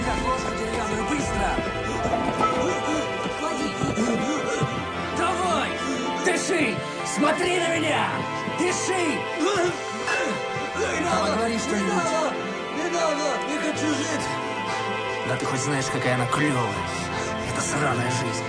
как ложку деревянную, быстро! Давай! Дыши! Смотри на меня! Дыши! Говори что-нибудь. Не надо! Не хочу жить! Да ты хоть знаешь, какая она клевая. Это сраная жизнь.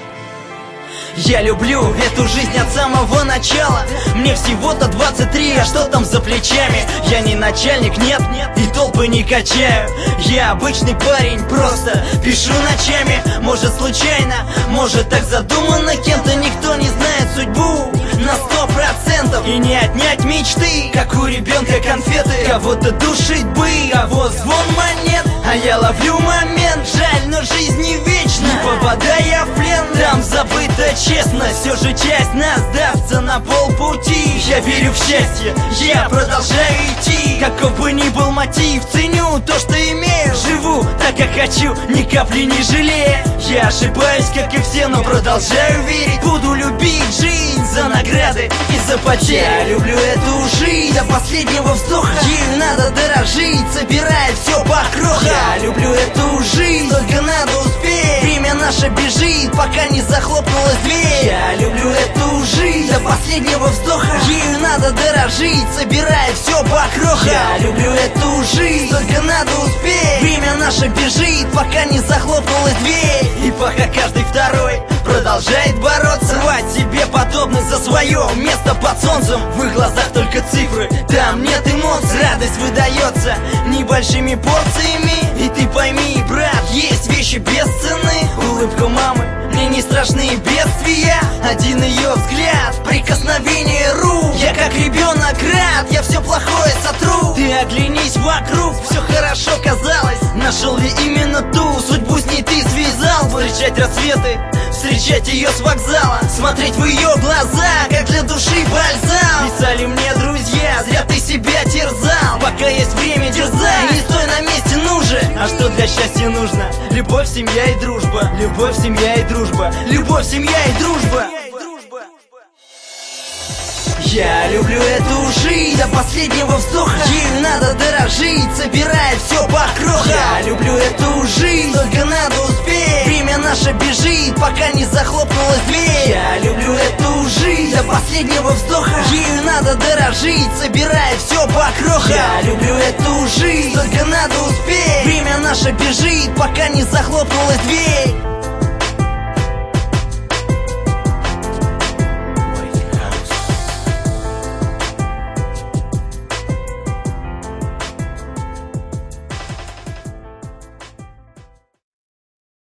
Я люблю эту жизнь от самого начала. Мне всего-то 23, а что там за плечами? Я не начальник, нет, и толпы не качаю. Я обычный парень, просто пишу ночами. Может случайно, может так задумано кем-то. Никто не знает судьбу на 100%. И не отнять мечты, как у ребенка конфеты. Кого-то душить бы, а вот звон монет. А я ловлю момент, жаль, но жизнь не вечна. Не попадая в плен, там забыто честно. Все же часть нас сдастся на полпути. Я верю в счастье, я продолжаю идти. Каков бы ни был мотив, ценю то, что имею. Живу так, как хочу, ни капли не жалея. Я ошибаюсь, как и все, но продолжаю верить. Буду любить жизнь за награды и за потери. Я люблю эту жизнь до последнего вздоха. Ею надо дорожить, собирая все по крохам. Я люблю эту жизнь, только надо успеть. Время наше бежит, пока не захлопнулась дверь. Я люблю эту жизнь до последнего вздоха. Ею надо дорожить, собирая все по крохам. Я люблю эту жизнь, только надо успеть. Время наше бежит, пока не захлопнулась дверь. И пока каждый второй продолжает бороться, рвать себе подобных за свое место под солнцем. В их глазах только цифры, там нет эмоций. Радость выдается небольшими порциями. И ты пойми, брат, есть вещи без цены. Улыбка мамы мне не страшны бедствия. Один ее взгляд, прикосновение рук. Я как ребенок рад, я все плохое сотру. Ты оглянись вокруг, все хорошо казалось. Нашел ли именно ту судьбу, с ней ты связал? Встречать рассветы, встречать ее с вокзала, смотреть в ее глаза, как для души бальзам. Писали мне друзья, зря ты себя терзал. Пока есть время, дерзай, не стой на месте, ну же. А что для счастья нужно? Любовь, семья и дружба. Любовь, семья и дружба. Любовь, семья и дружба. Я люблю эту жизнь до последнего вздоха. Ею надо дорожить, собирая все по крохам. Я люблю эту жизнь, только надо успеть. Время наше бежит, пока не захлопнулась дверь. Я люблю эту жизнь до последнего вздоха. Ею надо дорожить, собирая все по крохам. Я люблю эту жизнь, только надо успеть. Время наше бежит, пока не захлопнулась дверь.